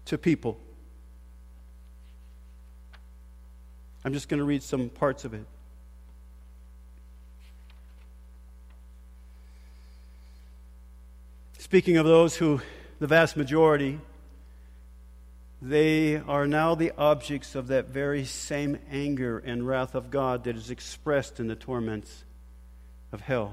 to people. I'm just going to read some parts of it. Speaking of those who, the vast majority, they are now the objects of that very same anger and wrath of God that is expressed in the torments of hell.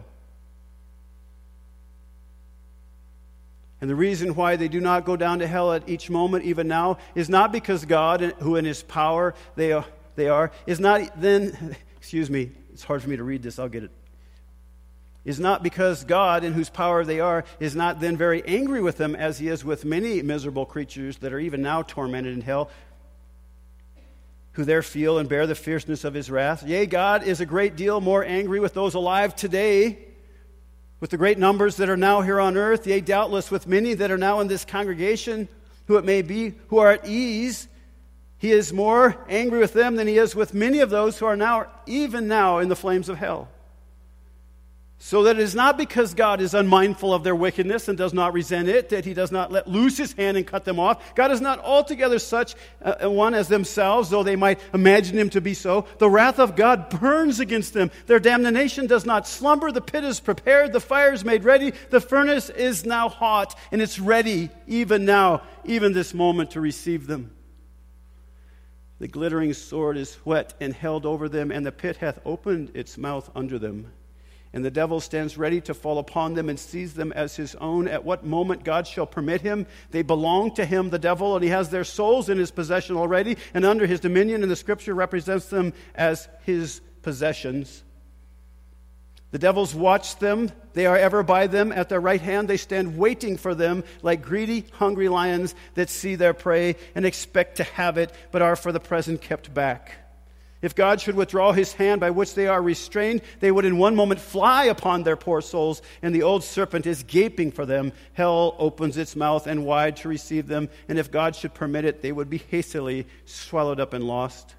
And the reason why they do not go down to hell at each moment, even now, is not because God, who in His power they are, is not then, excuse me, it's hard for me to read this, I'll get it. Is not because God, in whose power they are, is not then very angry with them as He is with many miserable creatures that are even now tormented in hell, who there feel and bear the fierceness of His wrath. Yea, God is a great deal more angry with those alive today, with the great numbers that are now here on earth, yea, doubtless with many that are now in this congregation, who it may be, who are at ease. He is more angry with them than He is with many of those who are now, even now, in the flames of hell. So that it is not because God is unmindful of their wickedness and does not resent it, that He does not let loose His hand and cut them off. God is not altogether such a one as themselves, though they might imagine Him to be so. The wrath of God burns against them. Their damnation does not slumber. The pit is prepared. The fire is made ready. The furnace is now hot, and it's ready even now, even this moment, to receive them. The glittering sword is whet and held over them, and the pit hath opened its mouth under them. And the devil stands ready to fall upon them and seize them as his own. At what moment God shall permit him. They belong to him, the devil, and he has their souls in his possession already and under his dominion, and the Scripture represents them as his possessions. The devils watch them. They are ever by them at their right hand. They stand waiting for them like greedy, hungry lions that see their prey and expect to have it, but are for the present kept back. If God should withdraw His hand by which they are restrained, they would in one moment fly upon their poor souls, and the old serpent is gaping for them. Hell opens its mouth and wide to receive them, and if God should permit it, they would be hastily swallowed up and lost.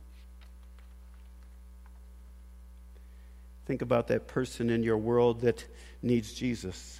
Think about that person in your world that needs Jesus.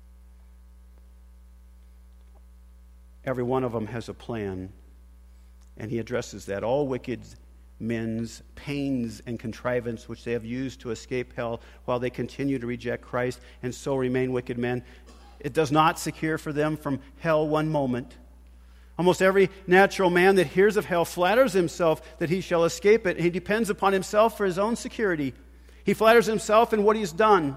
Every one of them has a plan, and He addresses that. All wicked men's pains and contrivance which they have used to escape hell while they continue to reject Christ and so remain wicked men. It does not secure for them from hell one moment. Almost every natural man that hears of hell flatters himself that he shall escape it. He depends upon himself for his own security. He flatters himself in what he's done,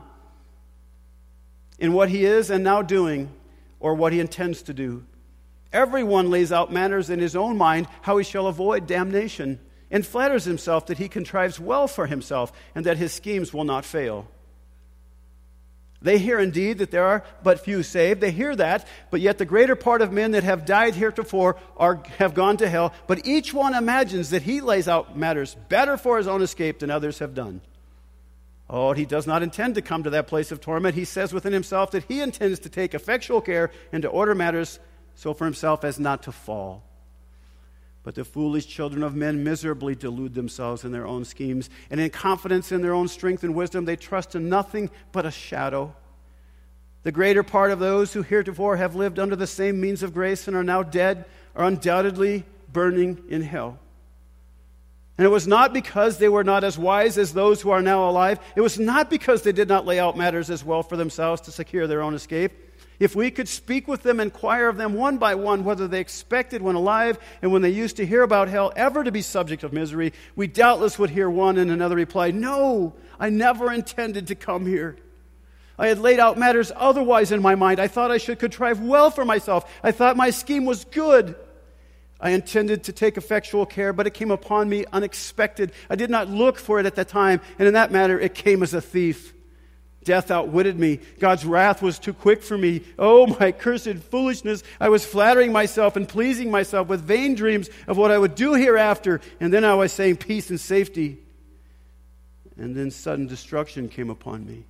in what he is and now doing, or what he intends to do. Everyone lays out matters in his own mind how he shall avoid damnation, and flatters himself that he contrives well for himself and that his schemes will not fail. They hear indeed that there are but few saved. They hear that, but yet the greater part of men that have died heretofore have gone to hell. But each one imagines that he lays out matters better for his own escape than others have done. Oh, he does not intend to come to that place of torment. He says within himself that he intends to take effectual care and to order matters so for himself as not to fall. But the foolish children of men miserably delude themselves in their own schemes, and in confidence in their own strength and wisdom, they trust in nothing but a shadow. The greater part of those who heretofore have lived under the same means of grace and are now dead are undoubtedly burning in hell. And it was not because they were not as wise as those who are now alive. It was not because they did not lay out matters as well for themselves to secure their own escape. If we could speak with them, inquire of them one by one whether they expected when alive and when they used to hear about hell ever to be subject of misery, we doubtless would hear one and another reply, "No, I never intended to come here. I had laid out matters otherwise in my mind. I thought I should contrive well for myself. I thought my scheme was good. I intended to take effectual care, but it came upon me unexpected. I did not look for it at the time, and in that matter it came as a thief. Death outwitted me. God's wrath was too quick for me. Oh, my cursed foolishness. I was flattering myself and pleasing myself with vain dreams of what I would do hereafter. And then I was saying peace and safety. And then sudden destruction came upon me.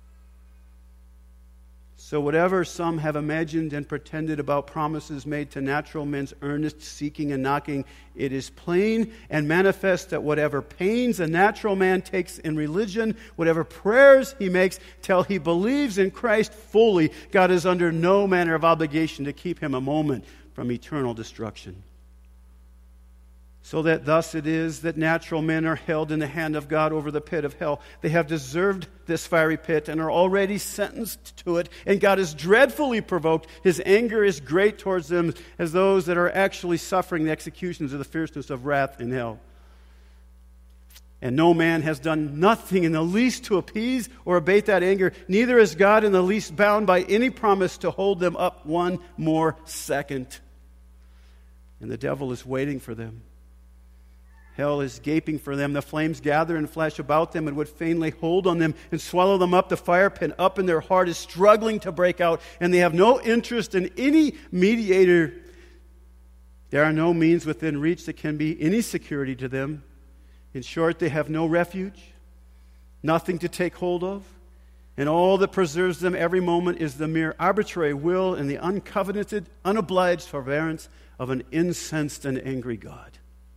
So whatever some have imagined and pretended about promises made to natural men's earnest seeking and knocking, it is plain and manifest that whatever pains a natural man takes in religion, whatever prayers he makes till he believes in Christ fully, God is under no manner of obligation to keep him a moment from eternal destruction. So that thus it is that natural men are held in the hand of God over the pit of hell. They have deserved this fiery pit and are already sentenced to it, and God is dreadfully provoked. His anger is great towards them as those that are actually suffering the executions of the fierceness of wrath in hell. And no man has done nothing in the least to appease or abate that anger. Neither is God in the least bound by any promise to hold them up one more second. And the devil is waiting for them. Hell is gaping for them. The flames gather and flash about them and would fain lay hold on them and swallow them up. The fire pit up in their heart is struggling to break out, and they have no interest in any mediator. There are no means within reach that can be any security to them. In short, they have no refuge, nothing to take hold of, and all that preserves them every moment is the mere arbitrary will and the uncovenanted, unobliged forbearance of an incensed and angry God.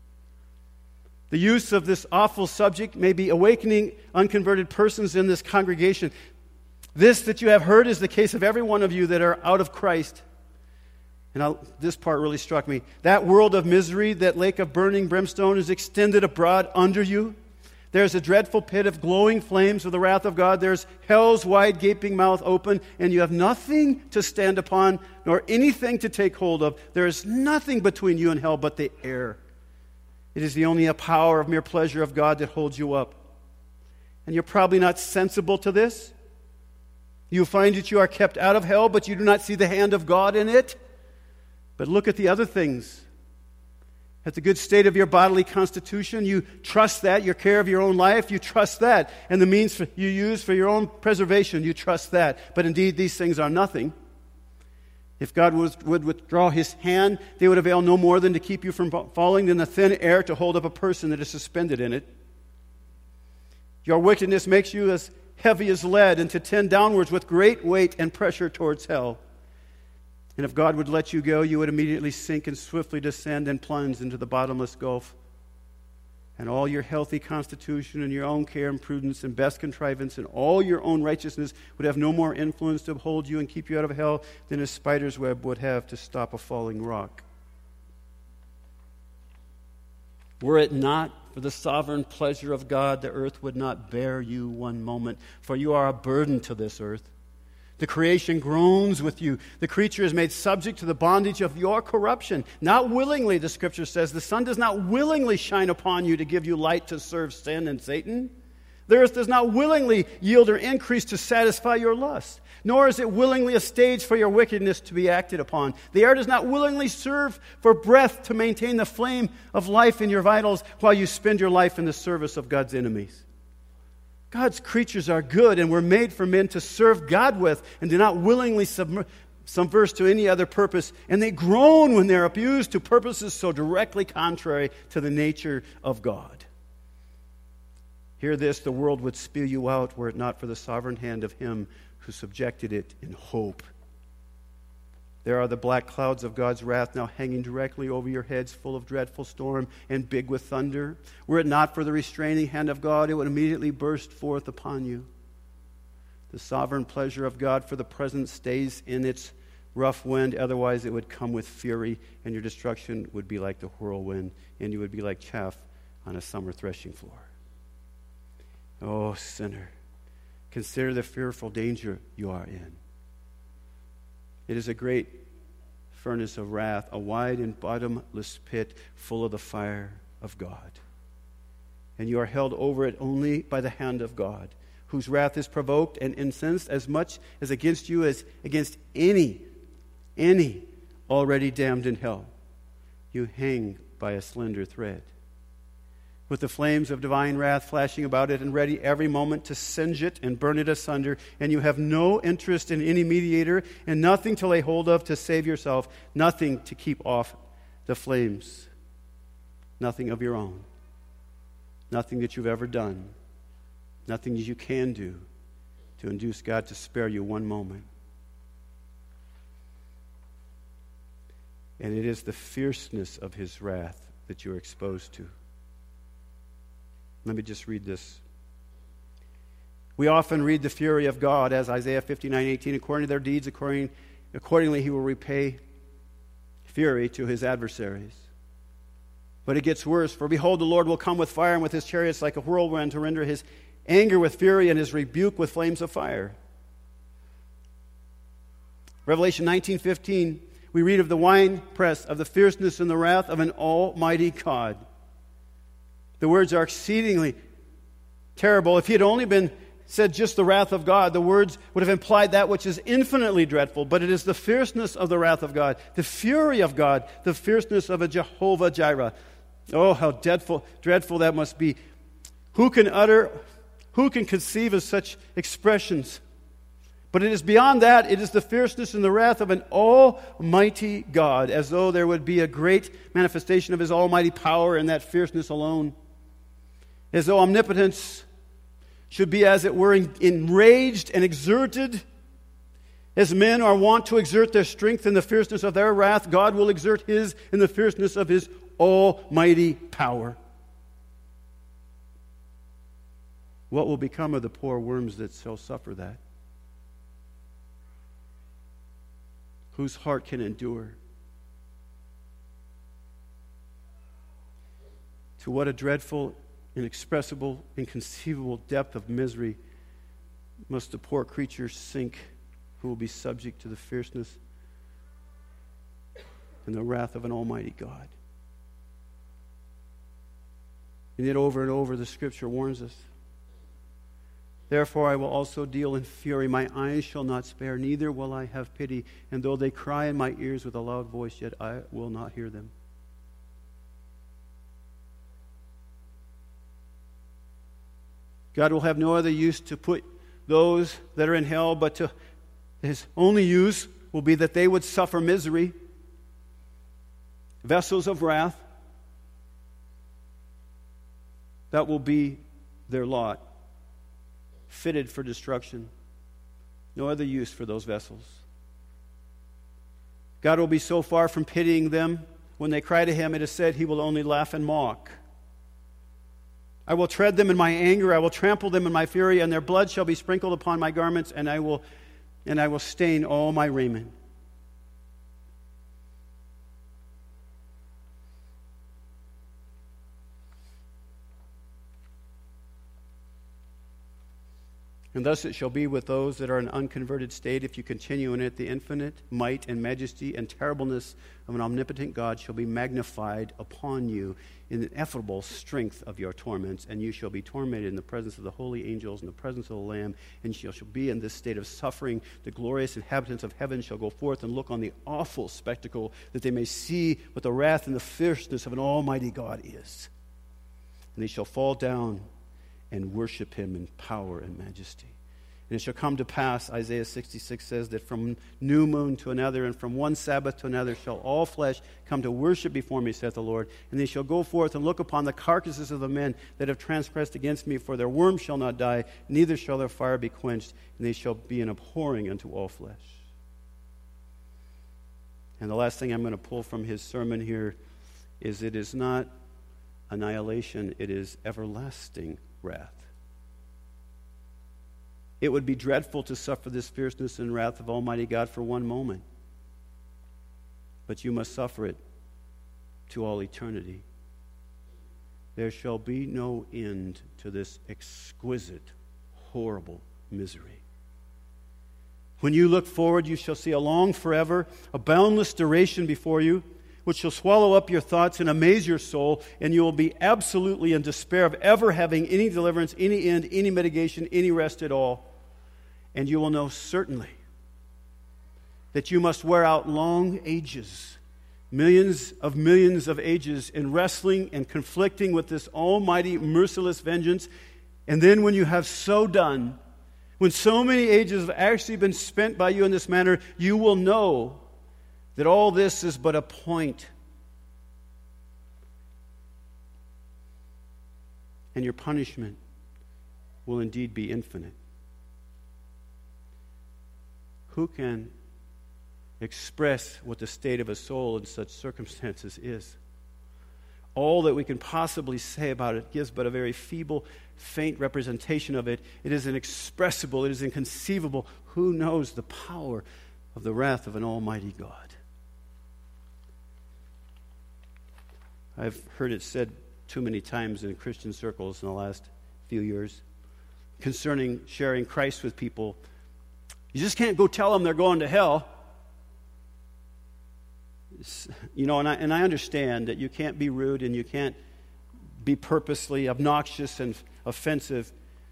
The use of this awful subject may be awakening unconverted persons in this congregation. This that you have heard is the case of every one of you that are out of Christ. And this part really struck me. That world of misery, that lake of burning brimstone is extended abroad under you. There's a dreadful pit of glowing flames of the wrath of God. There's hell's wide gaping mouth open, and you have nothing to stand upon, nor anything to take hold of. There is nothing between you and hell but the air. It is the only power of mere pleasure of God that holds you up. And you're probably not sensible to this. You find that you are kept out of hell, but you do not see the hand of God in it. But look at the other things. At the good state of your bodily constitution, you trust that. Your care of your own life, you trust that. And the means you use for your own preservation, you trust that. But indeed, these things are nothing. If God would withdraw His hand, they would avail no more than to keep you from falling in the thin air to hold up a person that is suspended in it. Your wickedness makes you as heavy as lead and to tend downwards with great weight and pressure towards hell. And if God would let you go, you would immediately sink and swiftly descend and plunge into the bottomless gulf. And all your healthy constitution and your own care and prudence and best contrivance and all your own righteousness would have no more influence to hold you and keep you out of hell than a spider's web would have to stop a falling rock. Were it not for the sovereign pleasure of God, the earth would not bear you one moment, for you are a burden to this earth. The creation groans with you. The creature is made subject to the bondage of your corruption. Not willingly, the Scripture says. The sun does not willingly shine upon you to give you light to serve sin and Satan. The earth does not willingly yield or increase to satisfy your lust. Nor is it willingly a stage for your wickedness to be acted upon. The air does not willingly serve for breath to maintain the flame of life in your vitals while you spend your life in the service of God's enemies. God's creatures are good and were made for men to serve God with and do not willingly subverse to any other purpose. And they groan when they're abused to purposes so directly contrary to the nature of God. Hear this, the world would spew you out were it not for the sovereign hand of Him who subjected it in hope. There are the black clouds of God's wrath now hanging directly over your heads, full of dreadful storm and big with thunder. Were it not for the restraining hand of God, it would immediately burst forth upon you. The sovereign pleasure of God for the present stays in its rough wind, otherwise it would come with fury, and your destruction would be like the whirlwind, and you would be like chaff on a summer threshing floor. Oh, sinner, consider the fearful danger you are in. It is a great furnace of wrath, a wide and bottomless pit full of the fire of God. And you are held over it only by the hand of God, whose wrath is provoked and incensed as much as against you as against any already damned in hell. You hang by a slender thread, with the flames of divine wrath flashing about it and ready every moment to singe it and burn it asunder, and you have no interest in any mediator and nothing to lay hold of to save yourself, nothing to keep off the flames, nothing of your own, nothing that you've ever done, nothing that you can do to induce God to spare you one moment. And it is the fierceness of His wrath that you're exposed to. Let me just read this. We often read the fury of God as Isaiah 59:18, according to their deeds, accordingly He will repay fury to his adversaries. But it gets worse. For behold, the Lord will come with fire and with his chariots like a whirlwind to render his anger with fury and his rebuke with flames of fire. Revelation 19:15, we read of the winepress of the fierceness and the wrath of an almighty God. The words are exceedingly terrible. If he had only been said just the wrath of God, the words would have implied that which is infinitely dreadful, but it is the fierceness of the wrath of God, the fury of God, the fierceness of a Jehovah Jireh. Oh, how dreadful that must be. Who can conceive of such expressions? But it is beyond that. It is the fierceness and the wrath of an almighty God, as though there would be a great manifestation of his almighty power in that fierceness alone. As though omnipotence should be, as it were, enraged and exerted. As men are wont to exert their strength in the fierceness of their wrath, God will exert his in the fierceness of his almighty power. What will become of the poor worms that shall suffer that? Whose heart can endure? To what a dreadful, inexpressible, inconceivable depth of misery must the poor creature sink who will be subject to the fierceness and the wrath of an almighty God. And yet over and over the Scripture warns us. Therefore I will also deal in fury. My eyes shall not spare, neither will I have pity. And though they cry in my ears with a loud voice, yet I will not hear them. God will have no other use to put those that are in hell, but his only use will be that they would suffer misery, vessels of wrath. That will be their lot, fitted for destruction. No other use for those vessels. God will be so far from pitying them. When they cry to him, it is said he will only laugh and mock. I will tread them in my anger, I will trample them in my fury, and their blood shall be sprinkled upon my garments, and I will stain all my raiment. And thus it shall be with those that are in an unconverted state, if you continue in it, the infinite might and majesty and terribleness of an omnipotent God shall be magnified upon you in the ineffable strength of your torments, and you shall be tormented in the presence of the holy angels, in the presence of the Lamb, and you shall be in this state of suffering. The glorious inhabitants of heaven shall go forth and look on the awful spectacle, that they may see what the wrath and the fierceness of an almighty God is. And they shall fall down and worship him in power and majesty. And it shall come to pass, Isaiah 66 says, that from new moon to another and from one Sabbath to another shall all flesh come to worship before me, saith the Lord. And they shall go forth and look upon the carcasses of the men that have transgressed against me, for their worm shall not die, neither shall their fire be quenched, and they shall be an abhorring unto all flesh. And the last thing I'm going to pull from his sermon here is it is not annihilation, it is everlasting wrath. It would be dreadful to suffer this fierceness and wrath of Almighty God for one moment. But you must suffer it to all eternity. There shall be no end to this exquisite, horrible misery. When you look forward, you shall see a long forever, a boundless duration before you, which shall swallow up your thoughts and amaze your soul, and you will be absolutely in despair of ever having any deliverance, any end, any mitigation, any rest at all. And you will know certainly that you must wear out long ages, millions of ages in wrestling and conflicting with this almighty, merciless vengeance. And then when you have so done, when so many ages have actually been spent by you in this manner, you will know that all this is but a point. And your punishment will indeed be infinite. Who can express what the state of a soul in such circumstances is? All that we can possibly say about it gives but a very feeble, faint representation of it. It is inexpressible. It is inconceivable. Who knows the power of the wrath of an almighty God? I've heard it said too many times in Christian circles in the last few years concerning sharing Christ with people. You just can't go tell them they're going to hell. And I understand that you can't be rude and you can't be purposely obnoxious and offensive.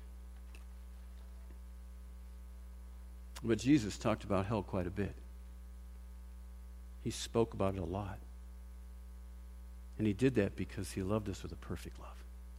But Jesus talked about hell quite a bit. He spoke about it a lot. And he did that because he loved us with a perfect love.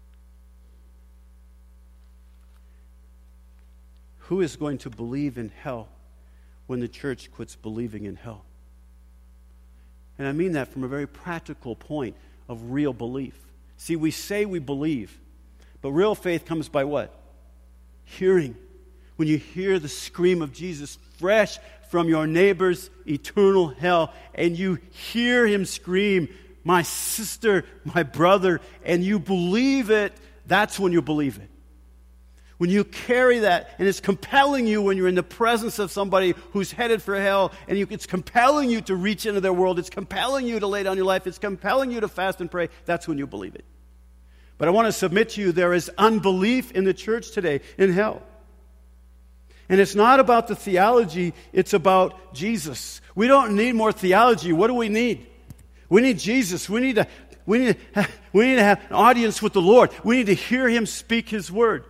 Who is going to believe in hell when the church quits believing in hell? And I mean that from a very practical point of real belief. See, we say we believe, but real faith comes by what? Hearing. When you hear the scream of Jesus fresh from your neighbor's eternal hell, and you hear him scream, "My sister, my brother," and you believe it, that's when you believe it. When you carry that, and it's compelling you when you're in the presence of somebody who's headed for hell, and it's compelling you to reach into their world, it's compelling you to lay down your life, it's compelling you to fast and pray, that's when you believe it. But I want to submit to you, there is unbelief in the church today in hell. And it's not about the theology, it's about Jesus. We don't need more theology. What do we need? We need Jesus. We need to have an audience with the Lord. We need to hear him speak his word.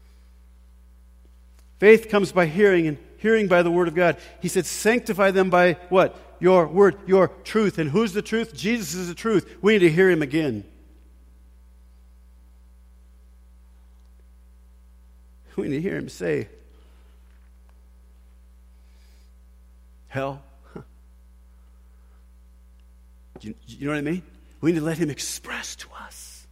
Faith comes by hearing, and hearing by the word of God. He said, sanctify them by what? Your word, your truth. And who's the truth? Jesus is the truth. We need to hear him again. We need to hear him say, hell. Do you know what I mean? We need to let him express to us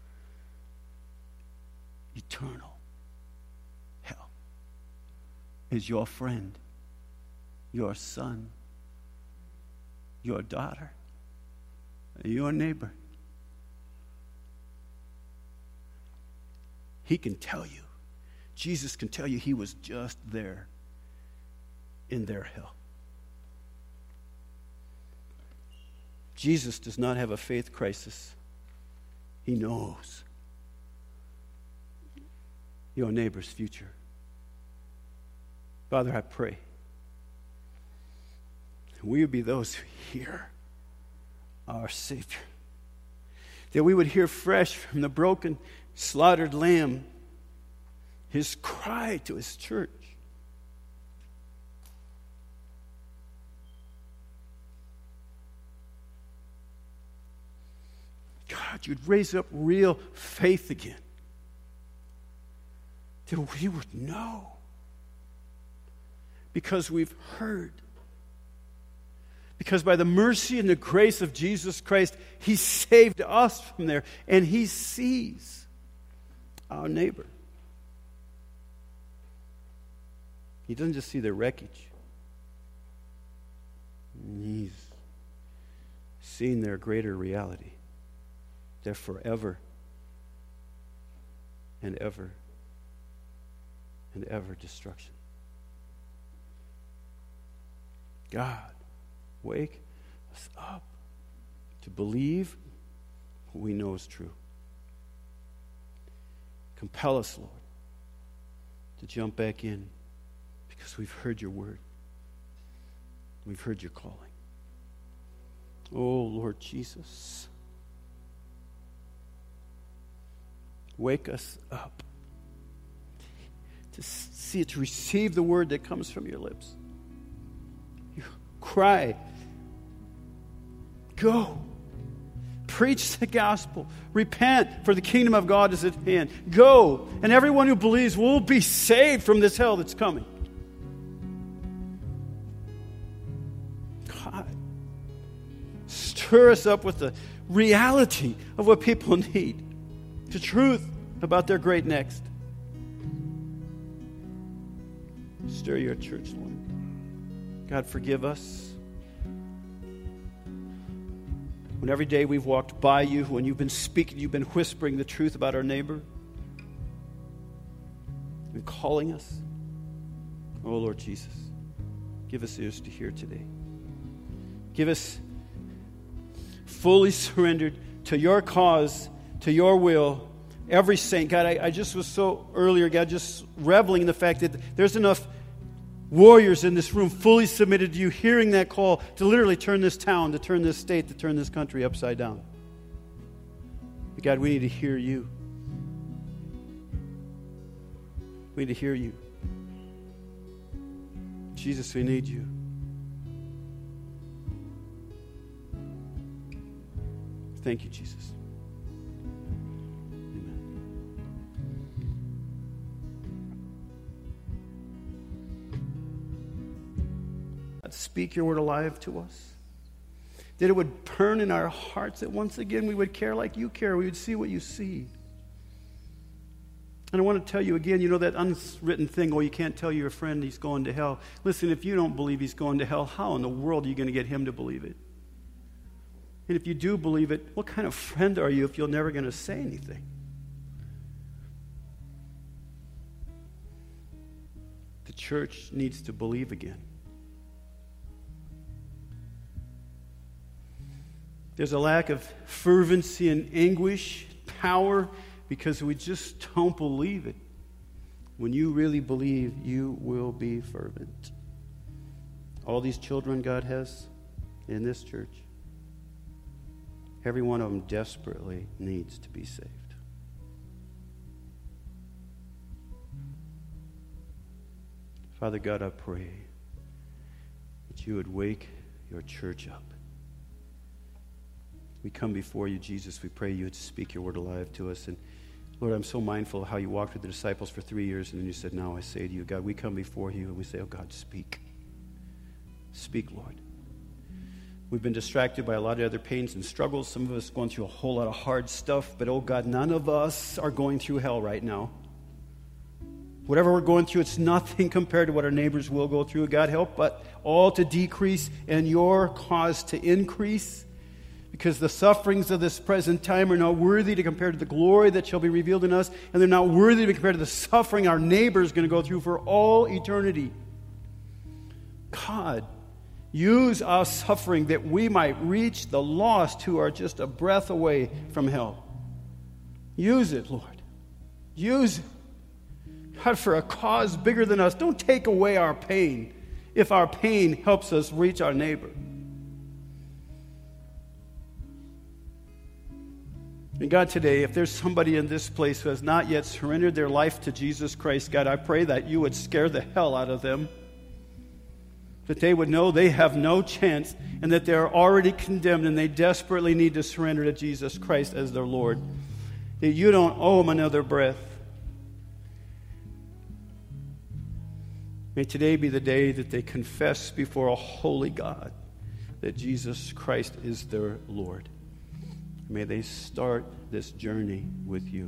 eternal hell is your friend, your son, your daughter, your neighbor. He can tell you. Jesus can tell you he was just there in their hell. Jesus does not have a faith crisis. He knows your neighbor's future. Father, I pray we would be those who hear our Savior. That we would hear fresh from the broken, slaughtered lamb his cry to his church. God, you'd raise up real faith again. That we would know. Because we've heard. Because by the mercy and the grace of Jesus Christ, he saved us from there. And he sees our neighbor. He doesn't just see their wreckage. He's seen their greater reality. Their forever and ever and ever destruction. God, wake us up to believe what we know is true. Compel us, Lord, to jump back in because we've heard your word. We've heard your calling. Oh, Lord Jesus, wake us up to receive the word that comes from your lips. You cry, go, preach the gospel, repent, for the kingdom of God is at hand. Go, and everyone who believes will be saved from this hell that's coming. God, stir us up with the reality of what people need. The truth about their great next. Stir your church, Lord. God, forgive us. When every day we've walked by you, when you've been speaking, you've been whispering the truth about our neighbor, you've been calling us. Oh, Lord Jesus, give us ears to hear today. Give us fully surrendered to your cause, to your will. Every saint, God, I just was so earlier, God, just reveling in the fact that there's enough warriors in this room fully submitted to you, hearing that call to literally turn this town, to turn this state, to turn this country upside down. But God, we need to hear you. We need to hear you. Jesus, we need you. Thank you, Jesus. Speak your word alive to us. That it would burn in our hearts, that once again we would care like you care. We would see what you see. And I want to tell you again, you know that unwritten thing, you can't tell your friend he's going to hell. Listen, if you don't believe he's going to hell, how in the world are you going to get him to believe it? And if you do believe it, what kind of friend are you if you're never going to say anything? The church needs to believe again. There's a lack of fervency and anguish, power, because we just don't believe it. When you really believe, you will be fervent. All these children God has in this church, every one of them desperately needs to be saved. Father God, I pray that you would wake your church up. We come before you, Jesus. We pray you would speak your word alive to us. And Lord, I'm so mindful of how you walked with the disciples for 3 years, and then you said, now I say to you, God, we come before you and we say, oh God, speak. Speak, Lord. We've been distracted by a lot of other pains and struggles. Some of us going through a whole lot of hard stuff, but oh God, none of us are going through hell right now. Whatever we're going through, it's nothing compared to what our neighbors will go through. God, help but all to decrease and your cause to increase. Because the sufferings of this present time are not worthy to compare to the glory that shall be revealed in us, and they're not worthy to be compared to the suffering our neighbor is going to go through for all eternity. God, use our suffering that we might reach the lost who are just a breath away from hell. Use it, Lord. Use it. God, for a cause bigger than us. Don't take away our pain if our pain helps us reach our neighbor. And God, today, if there's somebody in this place who has not yet surrendered their life to Jesus Christ, God, I pray that you would scare the hell out of them. That they would know they have no chance and that they're already condemned and they desperately need to surrender to Jesus Christ as their Lord. That you don't owe them another breath. May today be the day that they confess before a holy God that Jesus Christ is their Lord. May they start this journey with you.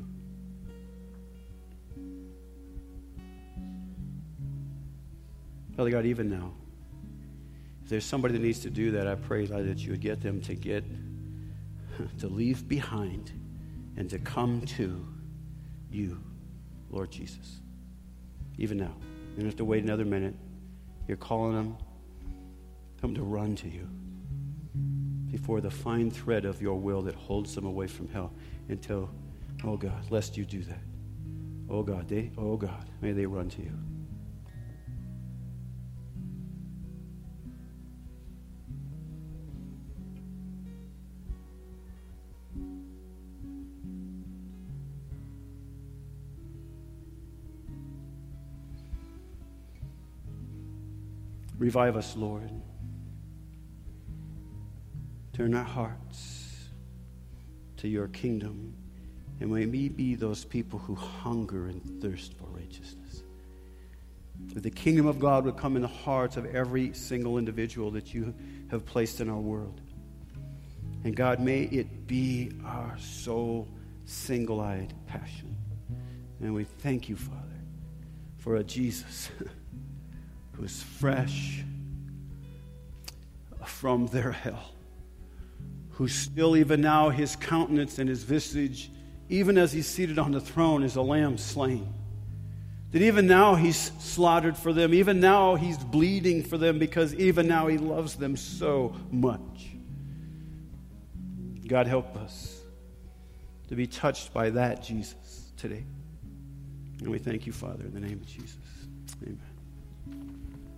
Father God, even now, if there's somebody that needs to do that, I pray, God, that you would get them to leave behind and to come to you, Lord Jesus. Even now. You don't have to wait another minute. You're calling them. Come to run to you before the fine thread of your will that holds them away from hell until, oh God, lest you do that. Oh God, may they run to you. Revive us, Lord. Turn our hearts to your kingdom, and may we be those people who hunger and thirst for righteousness. That the kingdom of God would come in the hearts of every single individual that you have placed in our world. And God, may it be our sole, single-eyed passion. And we thank you, Father, for a Jesus who is fresh from their hell, who still even now his countenance and his visage, even as he's seated on the throne, is a lamb slain. That even now he's slaughtered for them, even now he's bleeding for them, because even now he loves them so much. God, help us to be touched by that Jesus today. And we thank you, Father, in the name of Jesus. Amen.